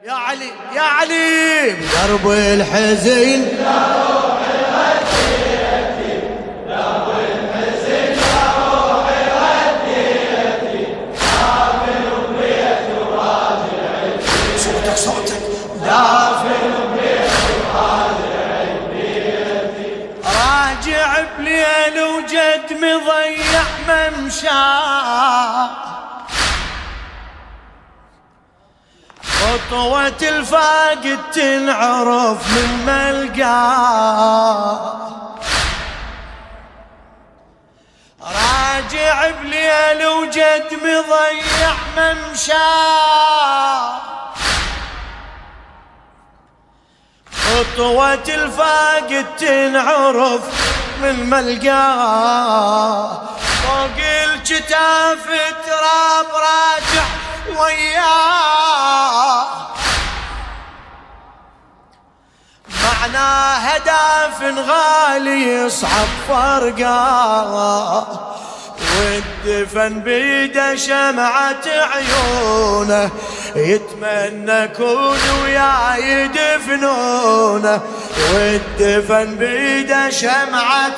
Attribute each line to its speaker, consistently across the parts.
Speaker 1: يا علي يا علي درب الحزين يا روحي هديتي، درب الحزين يا روحي هديتي، دافن بيت وراجع صوتك صوتك دافن بيت وراجع بيتي، راجع بليل وجد مضيع ممشاه، خطوة الفاقد تنعرف من ملقاه، راجع بليل وجد مضيع ممشاه، خطوة الفاقد تنعرف من ملقاه، فوق الجتاف تراب راجع وياه، معناه دافن غالي يصعب فرقاه، والدفن بيده شمعة عيونه، يتمنى كون وياه يدفنونه، والدفن بيده شمعة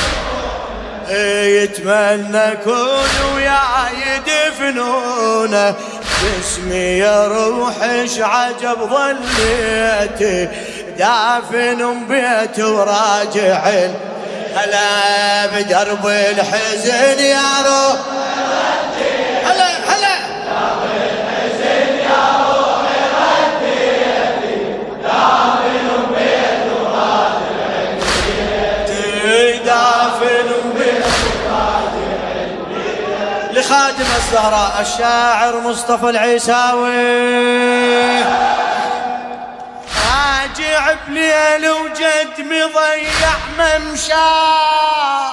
Speaker 1: يتمنى كون وياه يدفنونه، جسمي يا روحش عجب ظليتي، دافن بيت وراجع هلا بدرب الحزن يا روح هلا هلا درب الحزن يا روحي هديتي، دافن بيت وراجع بيتي، دافن بيت وراجع بيتي، لخادم الزهراء الشاعر مصطفى العيساوي، راجع بليل وجد مضيع ممشاه،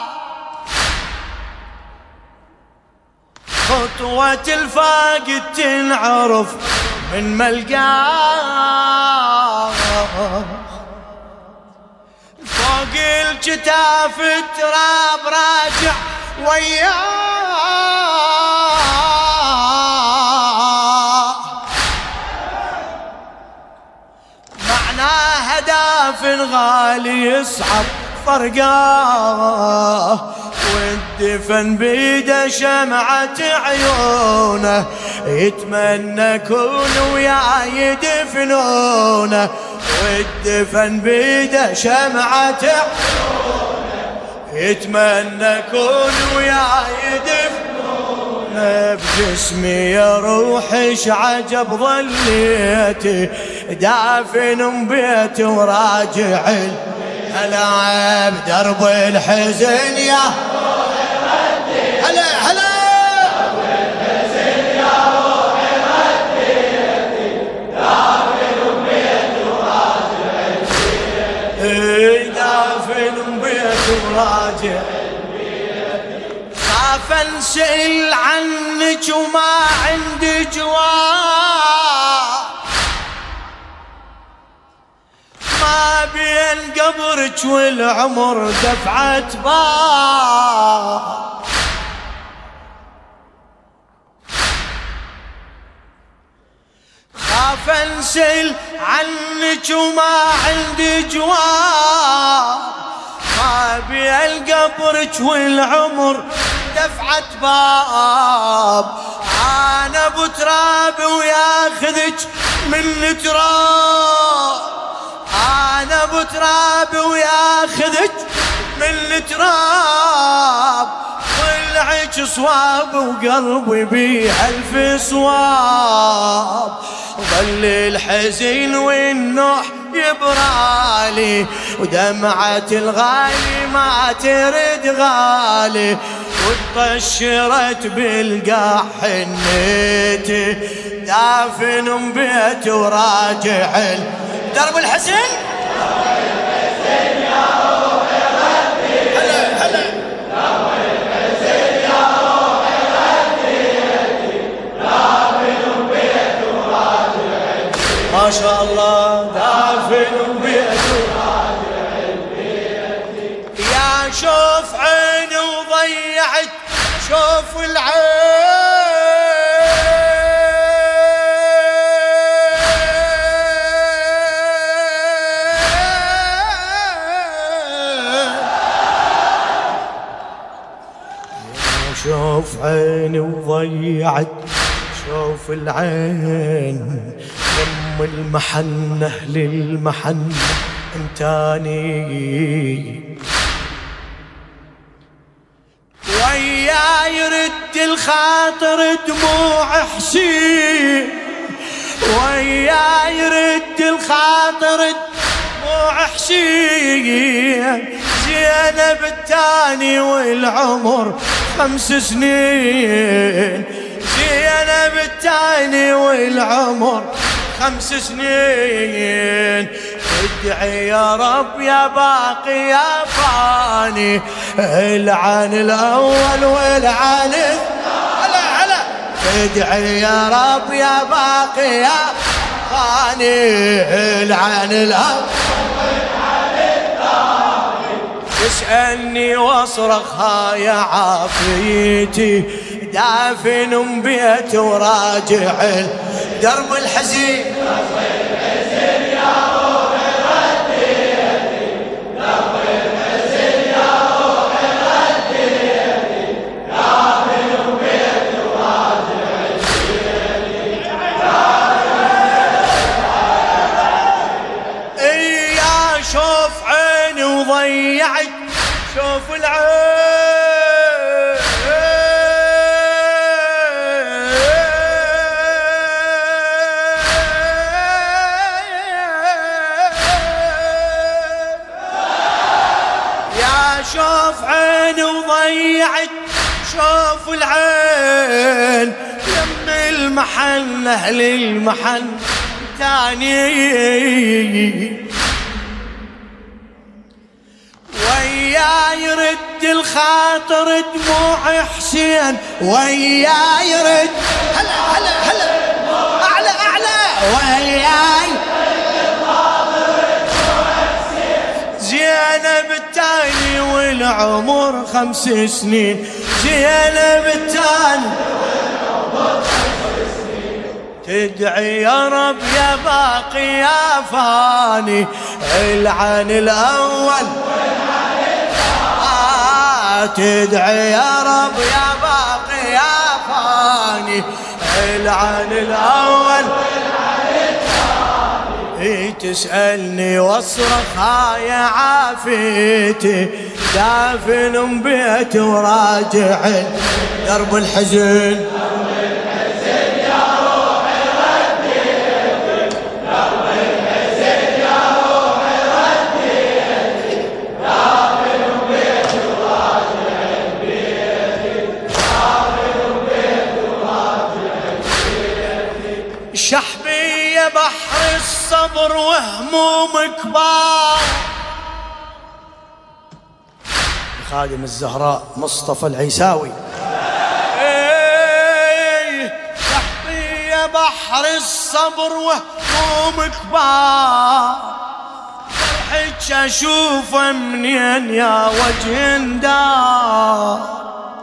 Speaker 1: خطوة الفاقد تنعرف من ملقاه، فوق الجتاف التراب راجع وياه، معناه دافن غالي يصعب فرقاه، والدفن بيده شمعة عيونه، يتمنى كون وياه يدفنونه، والدفن بيده شمعة عيونه، يتمنى كون وياه يدفنونه، بجسمي يا روحش عجب ظليتي، دافن بيت وراجع هلا بدرب الحزن يا روحي هديتي، هلا هلا درب الحزن يا روحي هديتي، دافن بيت وراجع بيتي، دافن بيت وراجع بيتي، خاف انسأل عنك وما عندي جواب، ما بين قبرك والعمر دفعة باب، خاف انسل عنك وما عندي جواب، ما بين قبرك والعمر دفعة باب، انا ابو تراب وياخذك من تراب، أنا أبو تراب وياخذك من التراب، طلعك صواب وقلبي بيه ألف صواب، ظل الحزين والنوح يبرالي، ودمعة الغالي ما ترد غالي، واتطشرت بالقاع حنيتي، دافن بيت وراجع درب الحزن يا روحي هديتي، هلا هلا درب الحزن يا روحي هديتي، دافن بيت وراجع ما شاء الله، دافن بيت وراجع بيتي، يا شوف عيني وضيعت شوف العين، عيني وضيعت شوف العين يم المحنة للمحنة انتاني ويا يرد الخاطر دموع حسين ويا يرد الخاطر دموع حسين زينب التاني والعمر 5 سنين زينب التاني والعمر 5 سنين ادعي يا رب يا باقي يا فاني العن الأول والعن هلا هلا ادعي يا رب يا باقي يا فاني العن الأول والعن الثاني تسألني واصرخها يا عافيتي دافن بيت وراجع درب الحزين ضيعت شوف العين يا شوف عيني وضيعت شوف العين يم المحنة للمحن تاني ويا يرد الخاطر دموع حسين ويا يرد هلا هلا هلا اعلى اعلى ويا يرد الخاطر دموع حسين زينب التاني والعمر 5 سنين زينب التاني والعمر 5 سنين تدعي يا رب يا باقي يا فاني العن الأول تدعي يا رب يا باقي يا فاني العن الأول والعن الثاني تسألني واصرخها يا عافيتي دافن بيت وراجع درب الحزن شحبي يا بحر الصبر وهموم كبار خادم الزهراء مصطفى العيساوي شحبي يا بحر الصبر وهموم كبار فرحك اشوفه منين يا وجه دار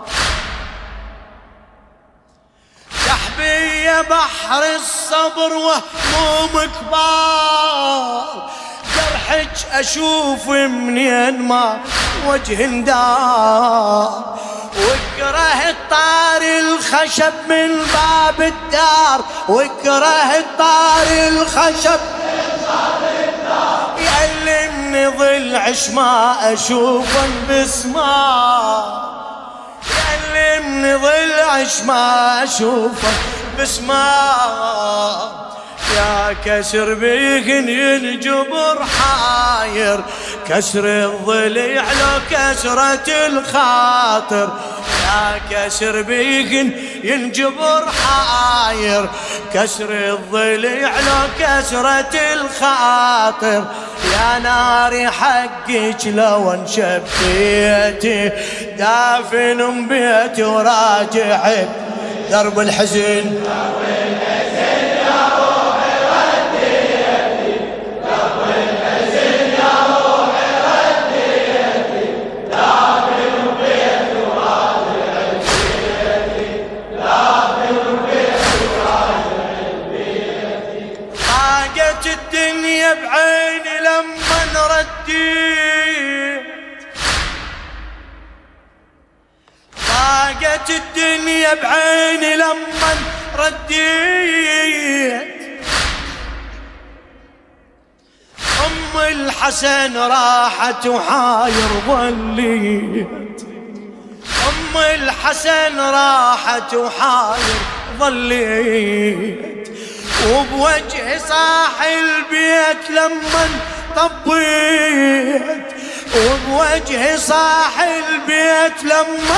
Speaker 1: يا بحر الصبر وهموم كبار جرحك اشوف منين ما وجه دار وكره طار الخشب من باب الدار وكره طار الخشب من باب الدار يألمني ضلعش ما اشوفه بسمار يألمني ضلعش ما اشوفه بسمار يا كسر بيكن ينجبر حاير كسر الضلع لو كسرة الخاطر يا كسر بيكن ينجبر حاير كسر الضلع لو كسرة الخاطر يا ناري حقك لو انشبيتي دافن بيتي وراجع درب الحزن يا روحي رديتي درب الحزن يا روحي رديتي دافن بيتي وراجع بيتي دافن بيتي وراجع بيتي ضاقت الدنيا بعيني لما رديت ضاقت الدنيا بعيني لما رديت. أم الحسن راحت وحاير ظليت. أم الحسن راحت وحاير ظليت. وبوجه صاح البيت لما طبيت. وبوجه صاح البيت لما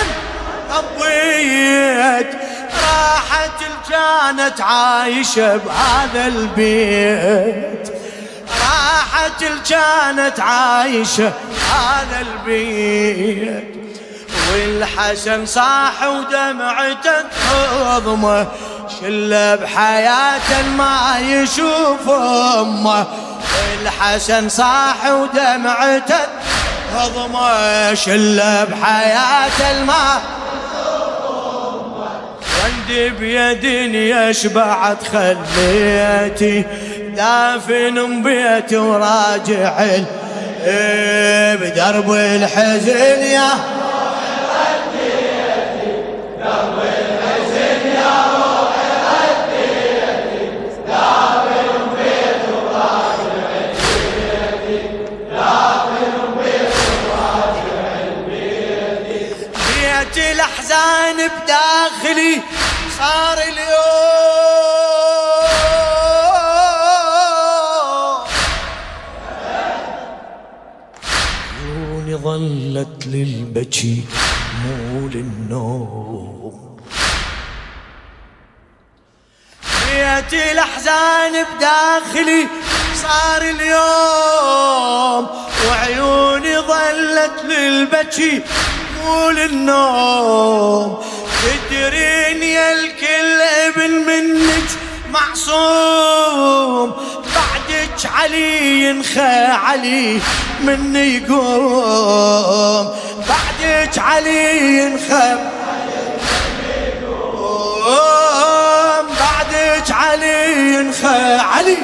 Speaker 1: طبيت. راحت كانت عايشة بهذا البيت. راحت كانت عايشة هذا البيت. والحسن صاح ودمعته تهضمه. شله بحياته ما يشوف امه. الحسن صاح ودمعته تهضمه. شله بحياته ما عندي بيد يشبعت خليتي. دافن بيت وراجع بدرب الحزن يا درب الحزن يا روحي رديتي. دافن بيت وراجع بيتي. دافن بيت وراجع بيتي. بيت الأحزان بداخلي صار اليوم. عيوني ظلت للبكي مو للنوم. بيت الأحزان بداخلي صار اليوم. وعيوني ظلت للبكي مو للنوم. تدرين يا الكل ابن منك معصوم. بعدك علي ينخى علي من يقوم. بعدك علي ينخى بعدك علي ينخى علي.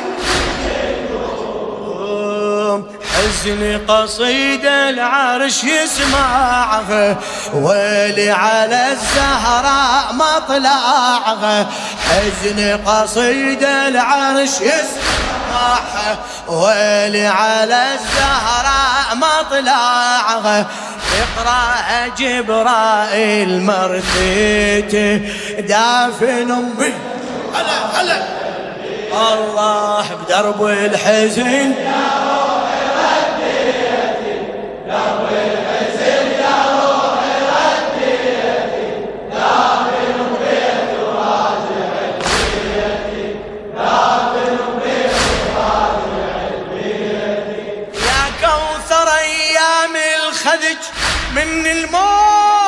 Speaker 1: حزني قصيدة العرش يسمعها. ويلي على الزهراء مطلعها. حزني قصيدة العرش يسمعها. ويلي على الزهراء مطلعها. اقرأ جبرائيل مرثيته. دافن به هلا هلا الله بدرب الحزن يا روحي رديتي. درب الحزن يا روحي رديتي. دافن بيت وراجع بيتي. دافن بيت وراجع بيتي. يا كوثر ايام الخذج من الموت.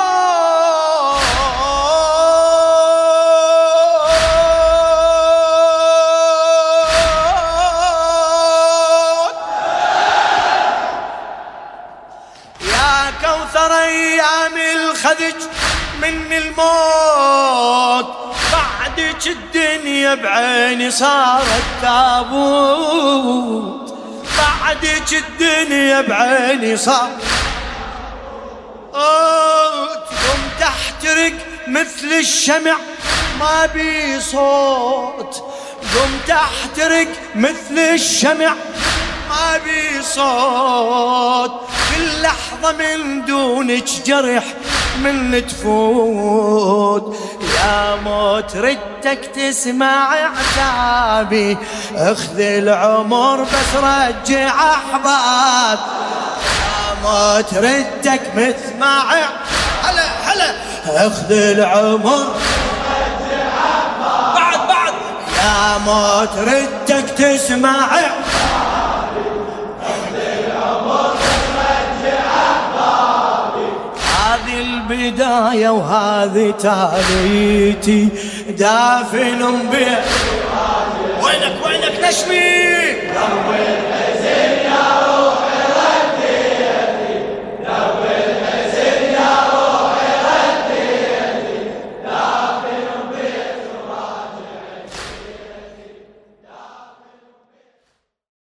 Speaker 1: كوثر ايام الخذج من الموت. بعدك الدنيا بعيني صارت تابوت. بعدك الدنيا بعيني صارت قمت احترق مثل الشمع ما بي صوت. قمت احترق مثل الشمع ما بي صوت. كل لحظة من دونك جرح من تفوت. يا موت ردك تسمع عتابي. اخذ العمر بس رجع احباب. يا موت ردك تسمع هلا هلا. اخذ العمر رجع احباب. بعد يا موت ردك تسمع البداية وهذه تاليتي. دافن بيه وينك وينك نشمي